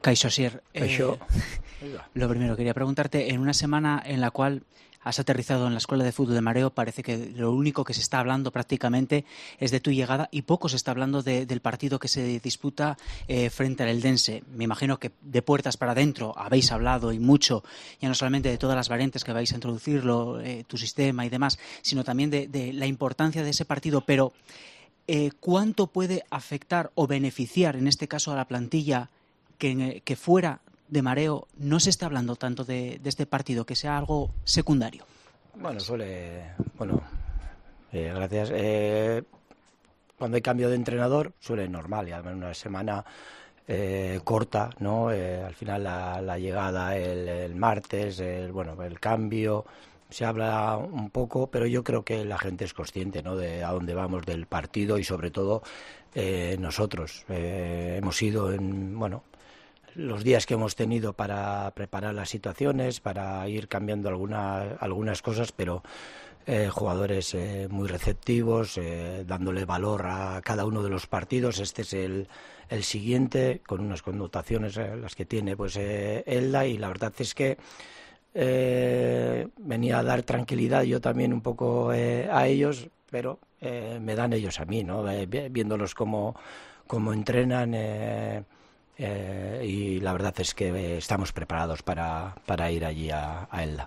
Kaixo Asier, Kaixo. Lo primero, quería preguntarte, en una semana en la cual has aterrizado en la Escuela de Fútbol de Mareo, parece que lo único que se está hablando prácticamente es de tu llegada y poco se está hablando del partido que se disputa frente al Eldense. Me imagino que de puertas para adentro habéis hablado y mucho, ya no solamente de todas las variantes que vais a introducirlo, tu sistema y demás, sino también de la importancia de ese partido, pero ¿cuánto puede afectar o beneficiar, en este caso, a la plantilla que fuera de Mareo no se está hablando tanto de este partido, que sea algo secundario? Bueno, gracias. Cuando hay cambio de entrenador suele normal, y además una semana corta, ¿no? Al final la llegada el martes, el cambio, se habla un poco, pero yo creo que la gente es consciente, ¿no? De a dónde vamos del partido y sobre todo nosotros hemos ido los días que hemos tenido para preparar las situaciones, para ir cambiando algunas cosas, pero jugadores muy receptivos, dándole valor a cada uno de los partidos. Este es el siguiente, con unas connotaciones las que tiene Elda, y la verdad es que venía a dar tranquilidad yo también un poco a ellos, pero me dan ellos a mí, ¿no? Viéndolos cómo entrenan. Y la verdad es que estamos preparados para ir allí a Elda.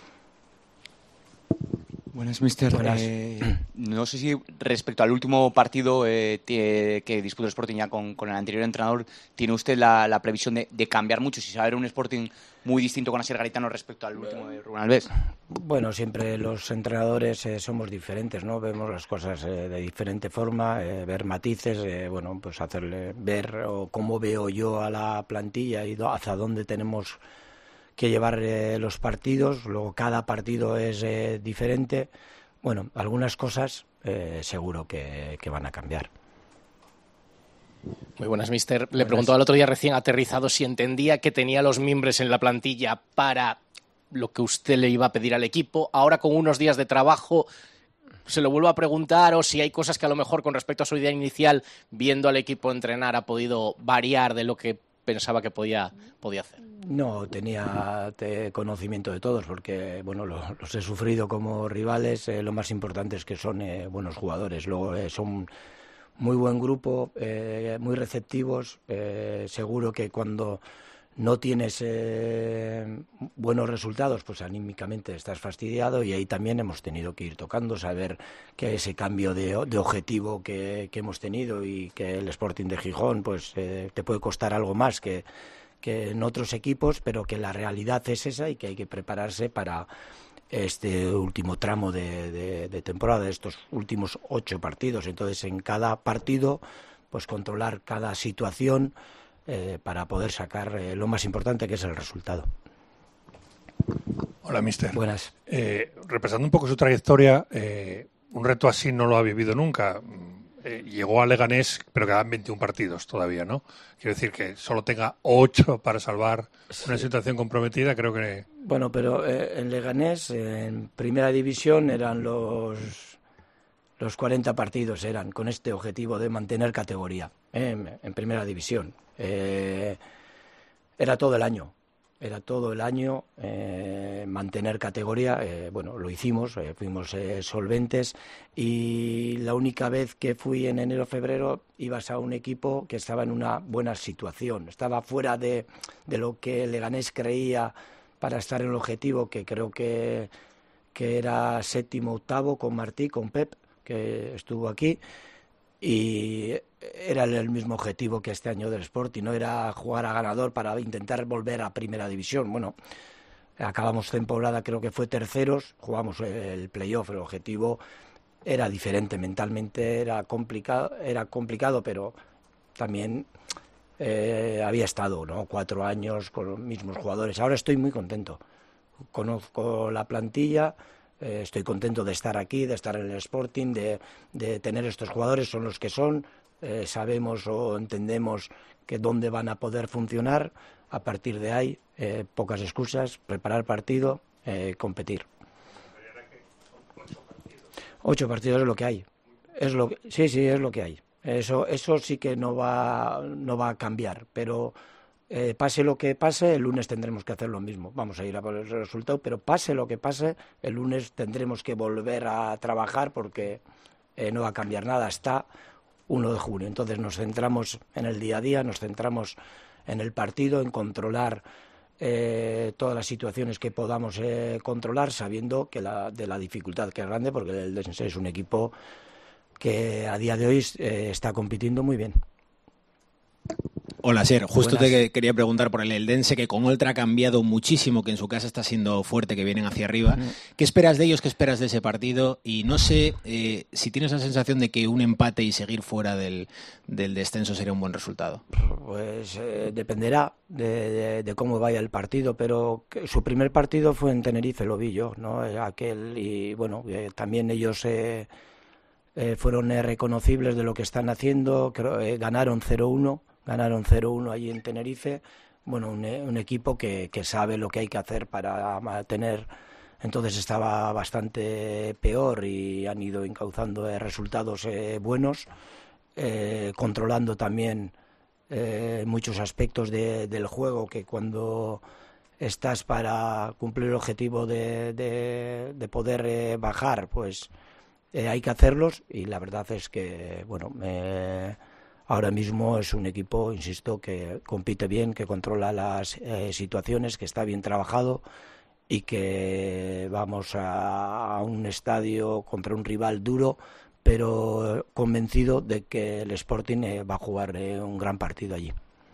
Buenas, mister. Buenas. No sé si respecto al último partido que disputó el Sporting ya con el anterior entrenador, ¿tiene usted la previsión de cambiar mucho? Si se va a ver un Sporting muy distinto con Asier Garitano respecto al último de Rubén Albés. Bueno, siempre los entrenadores somos diferentes, ¿no? Vemos las cosas de diferente forma, ver matices, pues hacerle ver o cómo veo yo a la plantilla y hacia dónde tenemos que llevar los partidos. Luego cada partido es diferente. Bueno, algunas cosas seguro que van a cambiar. Muy buenas, mister. Le preguntaba el otro día, recién aterrizado, si entendía que tenía los miembros en la plantilla para lo que usted le iba a pedir al equipo. Ahora, con unos días de trabajo, se lo vuelvo a preguntar, o si hay cosas que a lo mejor con respecto a su idea inicial, viendo al equipo entrenar, ha podido variar de lo que pensaba que podía hacer. No, tenía conocimiento de todos, porque los he sufrido como rivales. Lo más importante es que son buenos jugadores. Luego son muy buen grupo, muy receptivos. Seguro que cuando no tienes buenos resultados, pues anímicamente estás fastidiado, y ahí también hemos tenido que ir tocando, saber que ese cambio de objetivo que hemos tenido, y que el Sporting de Gijón pues te puede costar algo más que en otros equipos, pero que la realidad es esa y que hay que prepararse para este último tramo de temporada, de estos últimos 8 partidos. Entonces, en cada partido, pues controlar cada situación para poder sacar lo más importante, que es el resultado. Hola, mister. Buenas. Repasando un poco su trayectoria, un reto así no lo ha vivido nunca. Llegó a Leganés, pero quedan 21 partidos todavía, ¿no? Quiero decir que solo tenga 8 para salvar una situación comprometida, creo que... Bueno, pero en Leganés, en primera división, eran los 40 partidos, eran con este objetivo de mantener categoría en primera división. Era todo el año. Mantener categoría. Lo hicimos, fuimos solventes, y la única vez que fui en enero-febrero ibas a un equipo que estaba en una buena situación, estaba fuera de lo que Leganés creía para estar en el objetivo, que creo que era 7º, 8º, con Martí, con Pep, que estuvo aquí, y era el mismo objetivo que este año del Sporting, no era jugar a ganador para intentar volver a primera división. Bueno, acabamos temporada, creo que fue terceros, jugamos el playoff, el objetivo era diferente, mentalmente era complicado, pero también había estado, ¿no? 4 años con los mismos jugadores. Ahora estoy muy contento, conozco la plantilla. Estoy contento de estar aquí, de estar en el Sporting, de tener estos jugadores, son los que son. Sabemos o entendemos que dónde van a poder funcionar. A partir de ahí, pocas excusas, preparar partido, competir. 8 partidos es lo que hay. Sí, es lo que hay. Eso sí que no va a cambiar, pero pase lo que pase, el lunes tendremos que hacer lo mismo. Vamos a ir a por el resultado, pero pase lo que pase, el lunes tendremos que volver a trabajar porque no va a cambiar nada hasta 1 de junio. Entonces nos centramos en el día a día, nos centramos en el partido, en controlar todas las situaciones que podamos controlar, sabiendo que de la dificultad que es grande, porque el Eldense es un equipo que a día de hoy está compitiendo muy bien. Hola, Ser. Justo te quería preguntar por el Eldense, que con Oltra ha cambiado muchísimo, que en su casa está siendo fuerte, que vienen hacia arriba. ¿Qué esperas de ellos? ¿Qué esperas de ese partido? Y no sé si tienes la sensación de que un empate y seguir fuera del descenso sería un buen resultado. Pues dependerá de cómo vaya el partido, pero su primer partido fue en Tenerife, lo vi yo, ¿no? Aquel, y bueno, también ellos fueron reconocibles de lo que están haciendo. Ganaron 0-1 allí en Tenerife. Bueno, un equipo que sabe lo que hay que hacer para mantener. Entonces estaba bastante peor y han ido encauzando resultados buenos, controlando también muchos aspectos del juego, que cuando estás para cumplir el objetivo de poder bajar, pues hay que hacerlos, y la verdad es que, bueno, ahora mismo es un equipo, insisto, que compite bien, que controla las situaciones, que está bien trabajado y que vamos a un estadio contra un rival duro, pero convencido de que el Sporting va a jugar un gran partido allí.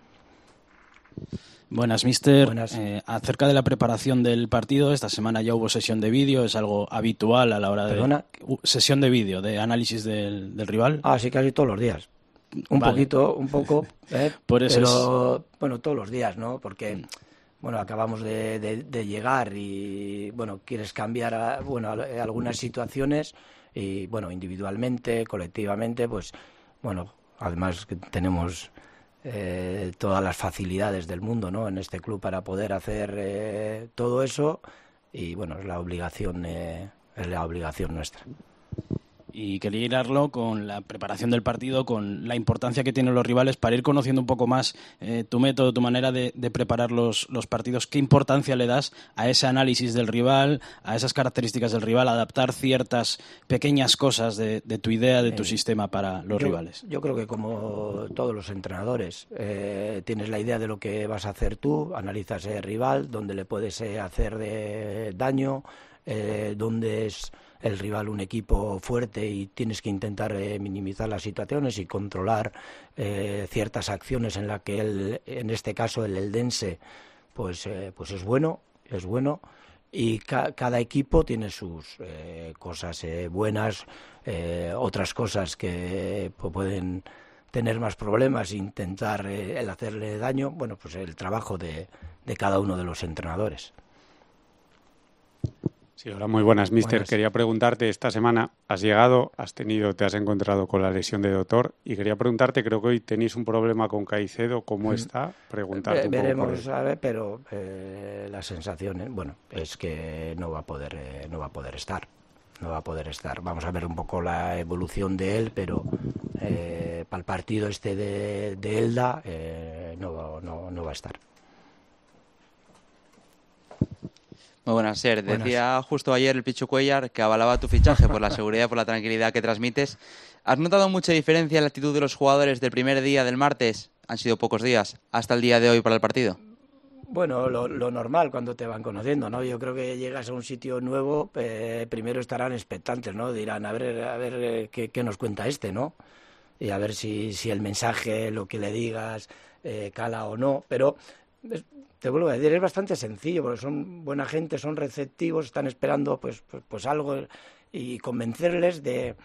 Buenas, míster. Buenas. Acerca de la preparación del partido, esta semana ya hubo sesión de vídeo, es algo habitual a la hora ¿Perdona? Sesión de vídeo, de análisis del rival. Sí, casi todos los días. Un poco, Por eso pero bueno, todos los días, ¿no? Porque bueno, acabamos de llegar y bueno, quieres cambiar algunas situaciones y bueno, individualmente, colectivamente, pues bueno, además que tenemos todas las facilidades del mundo, ¿no? En este club para poder hacer todo eso, y bueno, es la obligación nuestra. Y quería hilarlo con la preparación del partido, con la importancia que tienen los rivales, para ir conociendo un poco más tu método, tu manera de preparar los partidos. ¿Qué importancia le das a ese análisis del rival, a esas características del rival, adaptar ciertas pequeñas cosas de tu idea, de tu sistema para los rivales? Yo creo que, como todos los entrenadores, tienes la idea de lo que vas a hacer tú, analizas el rival, dónde le puedes hacer daño, dónde es el rival un equipo fuerte y tienes que intentar minimizar las situaciones y controlar ciertas acciones en las que en este caso el Eldense pues es bueno, y cada equipo tiene sus cosas buenas, otras cosas que pueden tener más problemas, intentar el hacerle daño. Bueno, pues el trabajo de cada uno de los entrenadores. Sí, hola, muy buenas, míster. Buenas. Quería preguntarte, esta semana has llegado, te has encontrado con la lesión de Doctor, y quería preguntarte, creo que hoy tenéis un problema con Caicedo, ¿cómo está? Preguntarte un poco por Veremos, él. ¿sabe? Pero la sensación, bueno, es que no va a poder estar. No va a poder estar. Vamos a ver un poco la evolución de él, pero para el partido este de Elda no va a estar. Muy buenas, Ser. Decía justo ayer el Pichu Cuellar que avalaba tu fichaje por la seguridad y por la tranquilidad que transmites. ¿Has notado mucha diferencia en la actitud de los jugadores del primer día del martes? Han sido pocos días, hasta el día de hoy para el partido. Bueno, lo normal cuando te van conociendo, ¿no? Yo creo que llegas a un sitio nuevo, primero estarán expectantes, ¿no? Dirán, a ver qué nos cuenta ¿no? Y a ver si el mensaje, lo que le digas, cala o no. Pero te vuelvo a decir, es bastante sencillo, porque son buena gente, son receptivos, están esperando pues algo, y convencerles de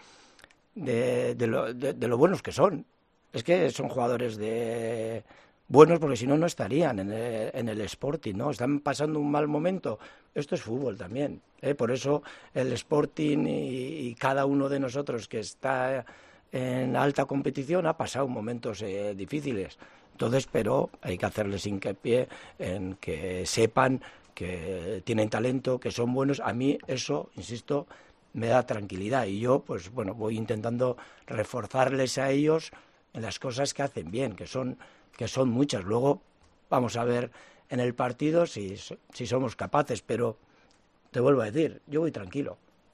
lo buenos que son. Es que son jugadores buenos, porque si no estarían en el Sporting, ¿no? Están pasando un mal momento. Esto es fútbol también, ¿eh? Por eso el Sporting y cada uno de nosotros que está en alta competición ha pasado momentos difíciles. Entonces, pero hay que hacerles hincapié en que sepan que tienen talento, que son buenos. A mí eso, insisto, me da tranquilidad, y yo, pues bueno, voy intentando reforzarles a ellos en las cosas que hacen bien, que son muchas. Luego vamos a ver en el partido si somos capaces, pero te vuelvo a decir, yo voy tranquilo.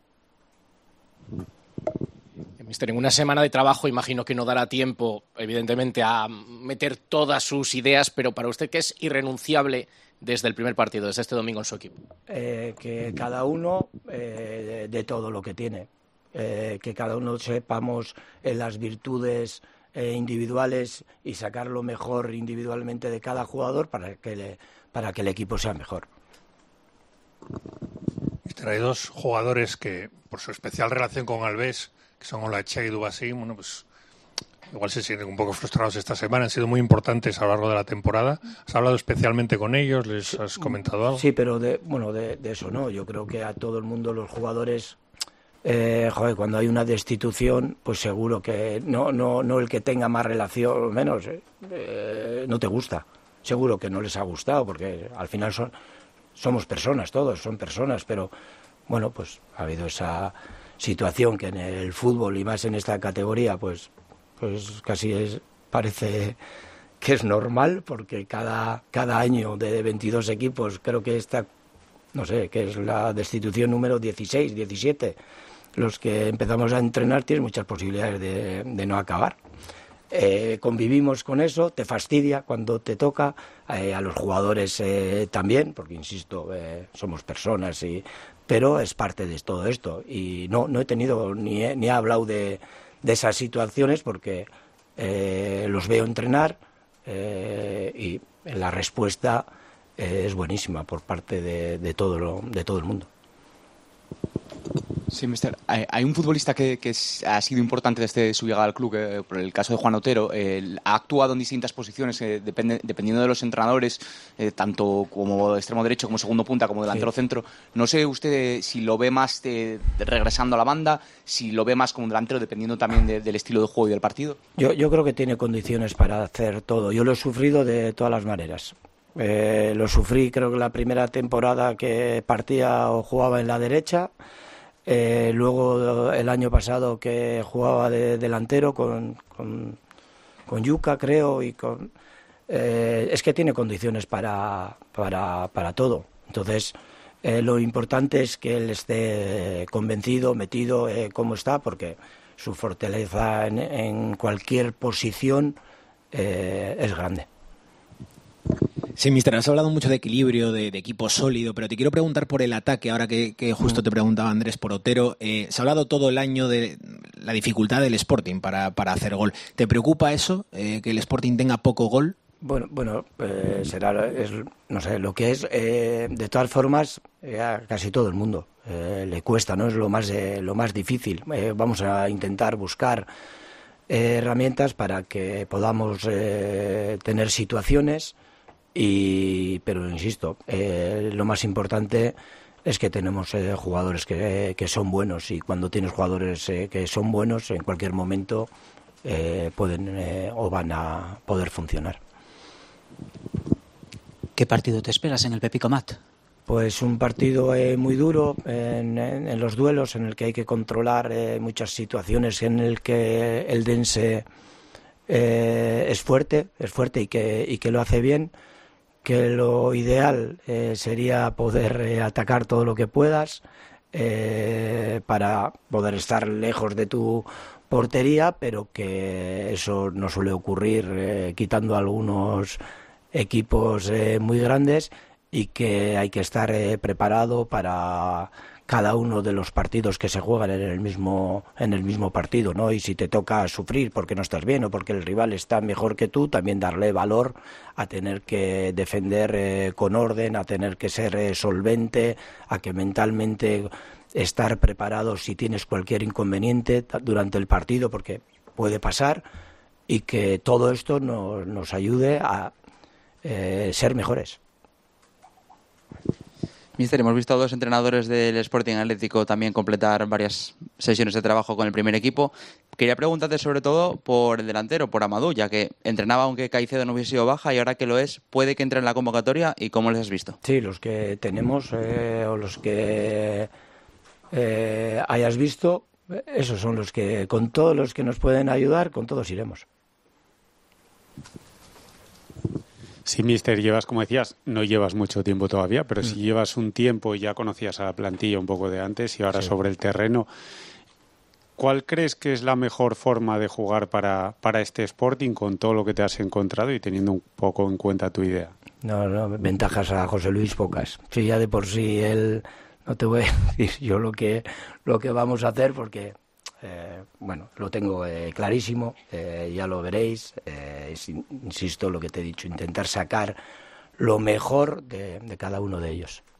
Mister, en una semana de trabajo imagino que no dará tiempo, evidentemente, a meter todas sus ideas, pero para usted, ¿qué es irrenunciable desde el primer partido, desde este domingo en su equipo? Que cada uno de todo lo que tiene, que cada uno sepamos las virtudes individuales y sacar lo mejor individualmente de cada jugador para que el equipo sea mejor. Mister, hay dos jugadores que, por su especial relación con Alves, que son Olaechea y Dubasín, bueno, pues igual se sienten un poco frustrados esta semana, han sido muy importantes a lo largo de la temporada. ¿Has hablado especialmente con ellos? ¿Les has comentado algo? Sí, pero de eso no. Yo creo que a todo el mundo, los jugadores, cuando hay una destitución, pues seguro que no el que tenga más relación o menos, no te gusta. Seguro que no les ha gustado, porque al final somos personas, todos son personas, pero bueno, pues ha habido esa situación que en el fútbol y más en esta categoría pues casi parece que es normal, porque cada año de 22 equipos creo que que es la destitución número 16, 17, los que empezamos a entrenar tienes muchas posibilidades de no acabar. Convivimos con eso, te fastidia cuando te toca, a los jugadores también, porque insisto, somos personas, pero es parte de todo esto, y no he tenido ni he hablado de esas situaciones porque los veo entrenar y la respuesta es buenísima por parte de todo el mundo. Sí, mister. Hay un futbolista que ha sido importante desde su llegada al club, por el caso de Juan Otero. Ha actuado en distintas posiciones, dependiendo de los entrenadores, tanto como extremo derecho, como segundo punta, como delantero centro. No sé usted si lo ve más regresando a la banda, si lo ve más como un delantero, dependiendo también del estilo de juego y del partido. Yo creo que tiene condiciones para hacer todo. Yo lo he sufrido de todas las maneras. Lo sufrí, creo que la primera temporada que partía o jugaba en la derecha. Luego el año pasado que jugaba de delantero con Yuca, creo, y es que tiene condiciones para todo. Entonces lo importante es que él esté convencido, metido como está, porque su fortaleza en cualquier posición es grande. Sí, mister, has hablado mucho de equilibrio, de equipo sólido, pero te quiero preguntar por el ataque, ahora que justo te preguntaba Andrés por Otero. Se ha hablado todo el año de la dificultad del Sporting para hacer gol. ¿Te preocupa eso, que el Sporting tenga poco gol? Bueno, será, no sé, lo que es, de todas formas, a casi todo el mundo le cuesta, ¿no? Es lo más difícil. Vamos a intentar buscar herramientas para que podamos tener situaciones. Pero insisto, lo más importante es que tenemos jugadores que son buenos, y cuando tienes jugadores que son buenos, en cualquier momento pueden o van a poder funcionar. ¿Qué partido te esperas en el Pepico Mat? Pues un partido muy duro en los duelos, en el que hay que controlar muchas situaciones, en el que el Dense es fuerte y que lo hace bien. Que lo ideal sería poder atacar todo lo que puedas para poder estar lejos de tu portería, pero que eso no suele ocurrir quitando algunos equipos muy grandes, y que hay que estar preparado para cada uno de los partidos que se juegan en el mismo partido, ¿no? Y si te toca sufrir porque no estás bien o porque el rival está mejor que tú, también darle valor a tener que defender con orden, a tener que ser solvente, a que mentalmente estar preparado si tienes cualquier inconveniente durante el partido, porque puede pasar, y que todo esto nos ayude a ser mejores. Mister, hemos visto a dos entrenadores del Sporting Atlético también completar varias sesiones de trabajo con el primer equipo. Quería preguntarte sobre todo por el delantero, por Amadou, ya que entrenaba aunque Caicedo no hubiese sido baja, y ahora que lo es, puede que entre en la convocatoria. ¿Y cómo les has visto? Sí, los que tenemos o los que hayas visto, esos son los que, con todos los que nos pueden ayudar, con todos iremos. Sí, mister, llevas, como decías, no llevas mucho tiempo todavía, pero si llevas un tiempo y ya conocías a la plantilla un poco de antes y ahora sobre el terreno, ¿cuál crees que es la mejor forma de jugar para este Sporting con todo lo que te has encontrado y teniendo un poco en cuenta tu idea? No, ventajas a José Luis pocas. Si ya de por sí él, no te voy a decir yo lo que vamos a hacer porque, lo tengo clarísimo, ya lo veréis. Insisto, lo que te he dicho, intentar sacar lo mejor de cada uno de ellos.